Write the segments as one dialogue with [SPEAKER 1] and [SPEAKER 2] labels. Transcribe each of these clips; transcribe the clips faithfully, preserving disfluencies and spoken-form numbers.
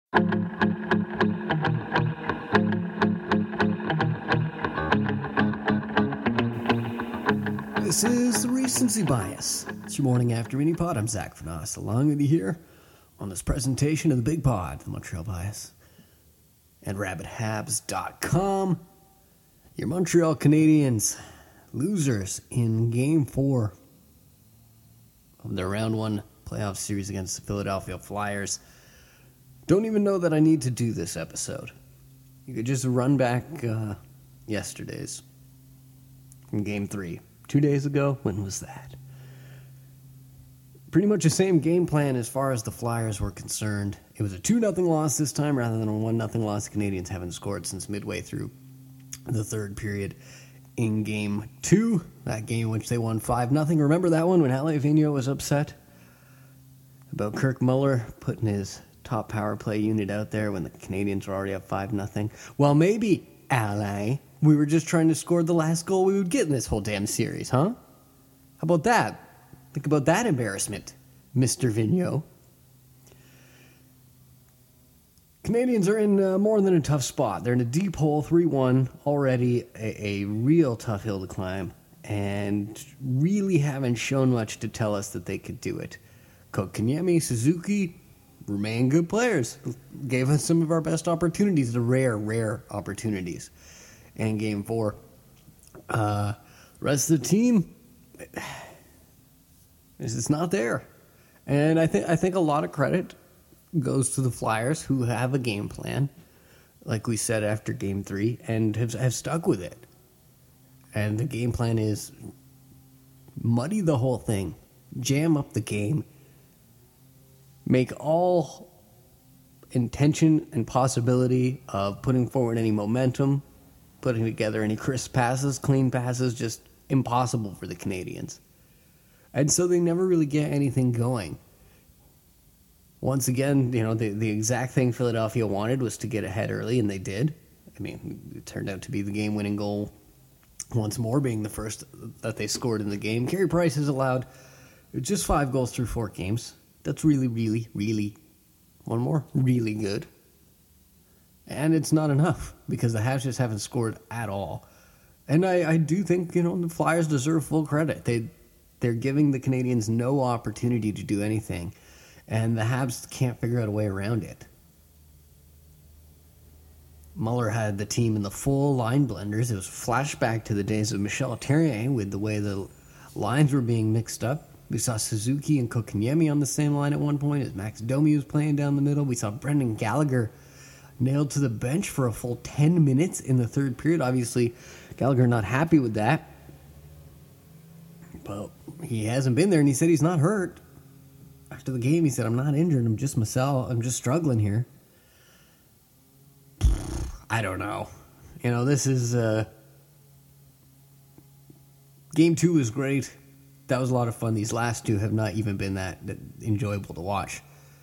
[SPEAKER 1] This is the Recency Bias. It's your morning after mini pod. I'm Zach Fanas, along with you here on this presentation of the Big Pod, the Montreal Bias, and rabbit habs dot com. Your Montreal Canadiens, losers in Game four of their Round one playoff series against the Philadelphia Flyers. Don't even know that I need to do this episode. You could just run back uh, yesterday's from Game three. Two days ago? When was that? Pretty much the same game plan as far as the Flyers were concerned. It was a two nothing loss this time rather than a one nothing loss. The Canadiens haven't scored since midway through the third period in Game two. That game in which they won five nothing. Remember that one when Ale Vigneault was upset about Kirk Muller putting his top power play unit out there when the Canadiens were already up five nothing? Well, maybe, Ale, we were just trying to score the last goal we would get in this whole damn series, huh? How about that? Think about that embarrassment, Mister Vigneault. Canadiens are in uh, more than a tough spot. They're in a deep hole, three one, already a, a real tough hill to climb, and really haven't shown much to tell us that they could do it. Kotkaniemi, Suzuki remain good players. Gave us some of our best opportunities, the rare, rare opportunities. And Game four. Uh, rest of the team, it's just not there. And I think I think a lot of credit goes to the Flyers, who have a game plan, like we said after Game three, and have, have stuck with it. And the game plan is muddy the whole thing, jam up the game, make all intention and possibility of putting forward any momentum, putting together any crisp passes, clean passes, just impossible for the Canadiens. And so they never really get anything going. Once again, you know, the, the exact thing Philadelphia wanted was to get ahead early, and they did. I mean, it turned out to be the game-winning goal once more, being the first that they scored in the game. Carey Price has allowed just five goals through four games. That's really, really, really, one more, really good. And it's not enough, because the Habs just haven't scored at all. And I, I do think, you know, the Flyers deserve full credit. They, they're giving the Canadiens no opportunity to do anything, and the Habs can't figure out a way around it. Muller had the team in the full line blenders. It was a flashback to the days of Michel Therrien with the way the lines were being mixed up. We saw Suzuki and Kotkaniemi on the same line at one point as Max Domi was playing down the middle. We saw Brendan Gallagher nailed to the bench for a full ten minutes in the third period. Obviously, Gallagher not happy with that. But he hasn't been there, and he said he's not hurt. After the game, he said, I'm not injured. I'm just myself. I'm just struggling here. I don't know. You know, this is... Uh, game two was great. That was a lot of fun. These last two have not even been that, that enjoyable to watch.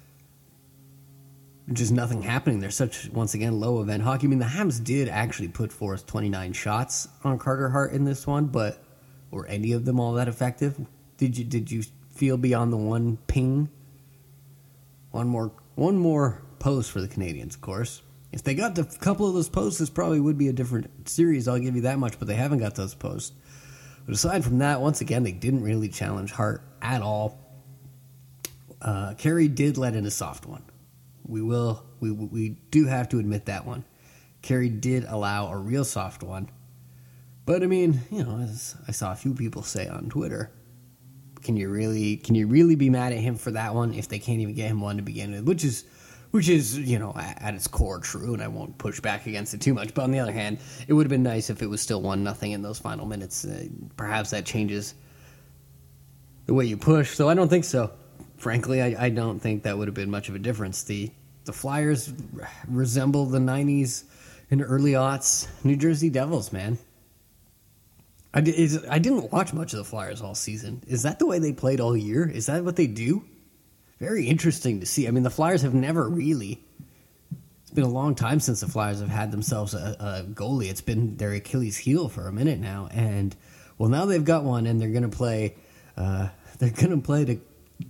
[SPEAKER 1] Just nothing happening. There's such, once again, low event hockey. I mean, the Habs did actually put forth twenty-nine shots on Carter Hart in this one, but were any of them all that effective? Did you did you feel beyond the one ping? One more one more post for the Canadiens, of course. If they got a couple of those posts, this probably would be a different series, I'll give you that much, but they haven't got those posts. But aside from that, once again, they didn't really challenge Hart at all. Uh, Carey did let in a soft one. We will, we we do have to admit that one. Carey did allow a real soft one. But I mean, you know, as I saw a few people say on Twitter, can you really, can you really be mad at him for that one if they can't even get him one to begin with? Which is, which is, you know, at, at its core true, and I won't push back against it too much. But on the other hand, it would have been nice if it was still one nothing in those final minutes. Uh, perhaps that changes the way you push. So I don't think so. Frankly, I, I don't think that would have been much of a difference. The the Flyers resemble the nineties and early aughts New Jersey Devils, man. I, did, is, I didn't watch much of the Flyers all season. Is that the way they played all year? Is that what they do? Very interesting to see. I mean, the Flyers have never really... It's been a long time since the Flyers have had themselves a, a goalie. It's been their Achilles heel for a minute now. And, well, now they've got one, and they're going to play... Uh, they're going to play to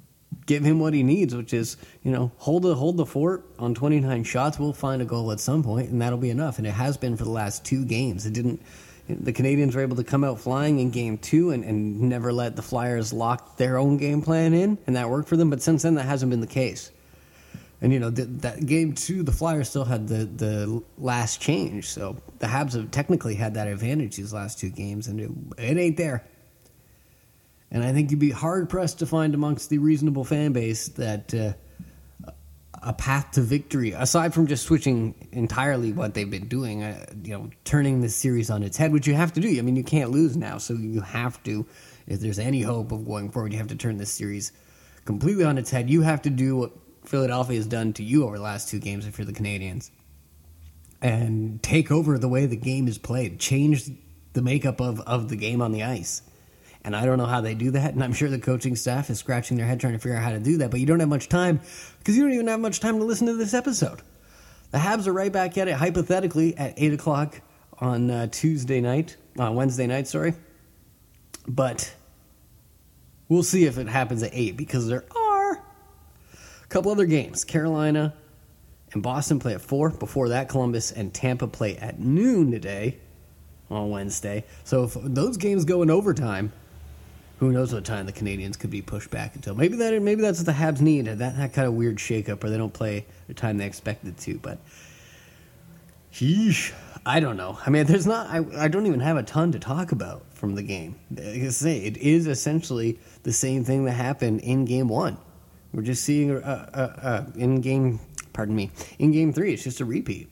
[SPEAKER 1] give him what he needs, which is, you know, hold the hold the fort on twenty-nine shots. We'll find a goal at some point, and that'll be enough. And it has been for the last two games. It didn't. The Canadians were able to come out flying in game two and, and never let the Flyers lock their own game plan in, and that worked for them. But since then, that hasn't been the case. And, you know, th- that game two, the Flyers still had the, the last change. So the Habs have technically had that advantage these last two games, and it, it ain't there. And I think you'd be hard-pressed to find amongst the reasonable fan base that uh, a path to victory, aside from just switching entirely what they've been doing, uh, you know, turning this series on its head, which you have to do. I mean, you can't lose now, so you have to, if there's any hope of going forward, you have to turn this series completely on its head. You have to do what Philadelphia has done to you over the last two games if you're the Canadians, and take over the way the game is played, change the makeup of, of the game on the ice. And I don't know how they do that, and I'm sure the coaching staff is scratching their head trying to figure out how to do that, but you don't have much time, because you don't even have much time to listen to this episode. The Habs are right back at it, hypothetically, at eight o'clock on uh, Tuesday night, on uh, Wednesday night, sorry. But we'll see if it happens at eight, because there are a couple other games. Carolina and Boston play at four. Before that, Columbus and Tampa play at noon today on Wednesday. So if those games go in overtime, who knows what time the Canadians could be pushed back until. Maybe that maybe that's what the Habs need, that, that kind of weird shakeup where they don't play the time they expected to. But, sheesh, I don't know. I mean, there's not, I, I don't even have a ton to talk about from the game. Like I say, it is essentially the same thing that happened in game one. We're just seeing uh, uh, uh, in game, pardon me, in game three, it's just a repeat.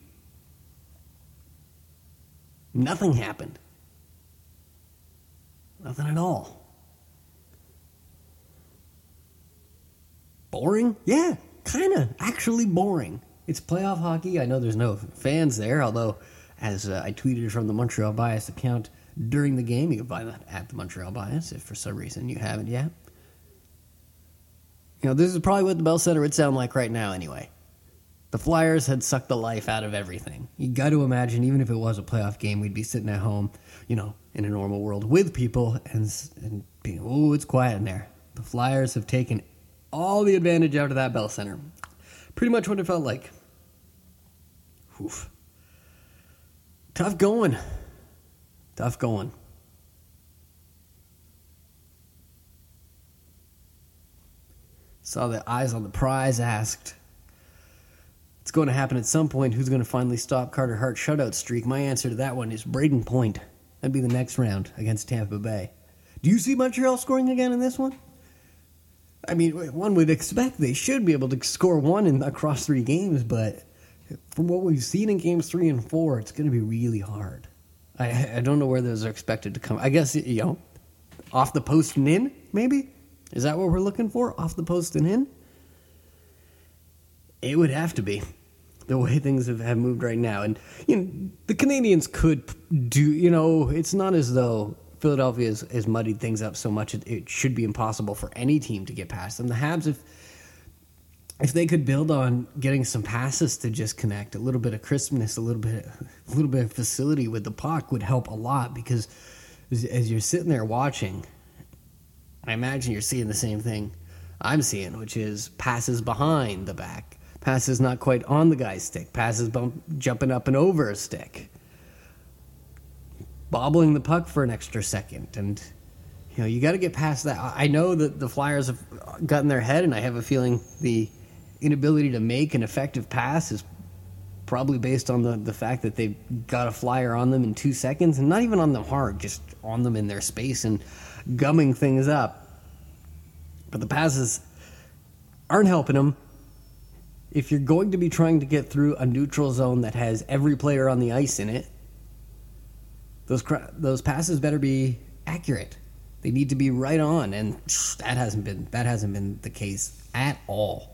[SPEAKER 1] Nothing happened. Nothing at all. Boring? Yeah, kind of. Actually boring. It's playoff hockey. I know there's no fans there, although, as uh, I tweeted from the Montreal Bias account during the game, you can find that at the Montreal Bias if for some reason you haven't yet. You know, this is probably what the Bell Center would sound like right now anyway. The Flyers had sucked the life out of everything. You got to imagine, even if it was a playoff game, we'd be sitting at home, you know, in a normal world with people and, and being, oh, it's quiet in there. The Flyers have taken all the advantage out of that Bell Center. Pretty much what it felt like. Oof. Tough going. Tough going. Saw the eyes on the prize asked, it's going to happen at some point. Who's going to finally stop Carter Hart's shutout streak? My answer to that one is Braden Point. That'd be the next round against Tampa Bay. Do you see Montreal scoring again in this one? I mean, one would expect they should be able to score one in across three games, but from what we've seen in games three and four, it's going to be really hard. I I don't know where those are expected to come. I guess, you know, off the post and in, maybe? Is that what we're looking for? Off the post and in? It would have to be, the way things have, have moved right now. And, you know, the Canadians could do, you know, it's not as though Philadelphia has, has muddied things up so much it, it should be impossible for any team to get past them. The Habs, if if they could build on getting some passes to just connect, a little bit of crispness, a little bit, a little bit of facility with the puck would help a lot, because as, as you're sitting there watching, I imagine you're seeing the same thing I'm seeing, which is passes behind the back, passes not quite on the guy's stick, passes bump, jumping up and over a stick, bobbling the puck for an extra second. And, you know, you got to get past that. I know that the Flyers have gotten their head, and I have a feeling the inability to make an effective pass is probably based on the, the fact that they've got a flyer on them in two seconds, and not even on them hard, just on them in their space and gumming things up. But the passes aren't helping them. If you're going to be trying to get through a neutral zone that has every player on the ice in it, those those passes better be accurate. They need to be right on, and that hasn't been that hasn't been the case at all.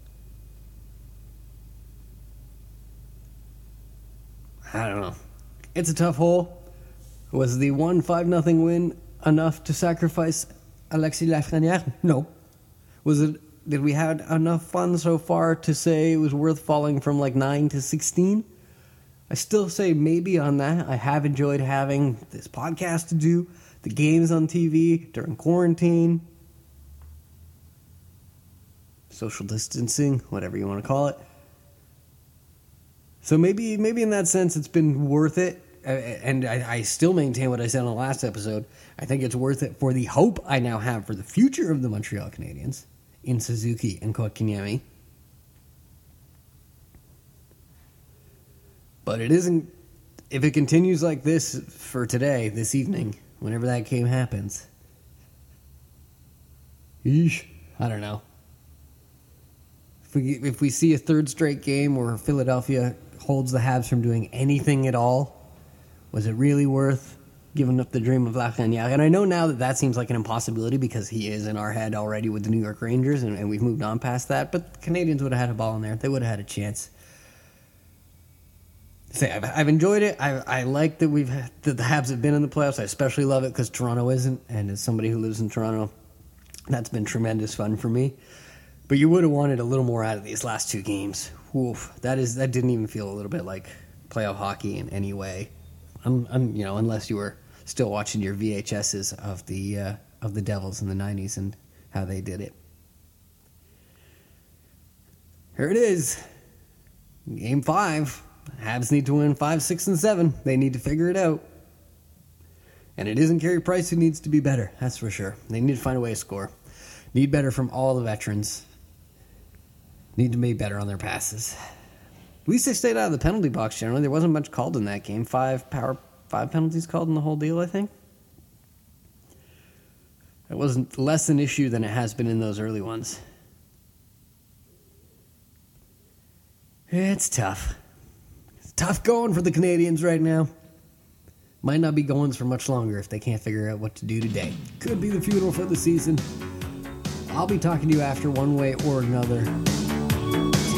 [SPEAKER 1] I don't know. It's a tough hole. Was the one five nothing win enough to sacrifice Alexis Lafrenière? No. Was it? Did we have enough fun so far to say it was worth falling from like nine to sixteen? I still say maybe on that. I have enjoyed having this podcast to do, the games on T V during quarantine. social distancing, whatever you want to call it. So maybe maybe in that sense it's been worth it. And I, I still maintain what I said on the last episode. I think it's worth it for the hope I now have for the future of the Montreal Canadiens in Suzuki and Kotkaniemi. But it isn't... If it continues like this for today, this evening, whenever that game happens... Eesh, I don't know. If we, if we see a third straight game where Philadelphia holds the Habs from doing anything at all, was it really worth giving up the dream of Lafreniere? And I know now that that seems like an impossibility because he is in our head already with the New York Rangers, and, and we've moved on past that. But the Canadians would have had a ball in there. They would have had a chance. Say, I've, I've enjoyed it. I, I like that we've had, that the Habs have been in the playoffs. I especially love it because Toronto isn't, and as somebody who lives in Toronto, that's been tremendous fun for me. But you would have wanted a little more out of these last two games. Oof, that is that didn't even feel a little bit like playoff hockey in any way. I'm, I'm you know, unless you were still watching your V H S's of the uh, of the Devils in the nineties and how they did it. Here it is, Game Five. Habs need to win five, six, and seven. They need to figure it out. And it isn't Carey Price who needs to be better, that's for sure. They need to find a way to score. Need better from all the veterans. Need to be better on their passes. At least they stayed out of the penalty box generally. There wasn't much called in that game. Five power, five penalties called in the whole deal, I think. It wasn't less an issue than it has been in those early ones. It's tough. It's tough going for the Canadians right now. Might not be going for much longer if they can't figure out what to do today. Could be the funeral for the season. I'll be talking to you after one way or another.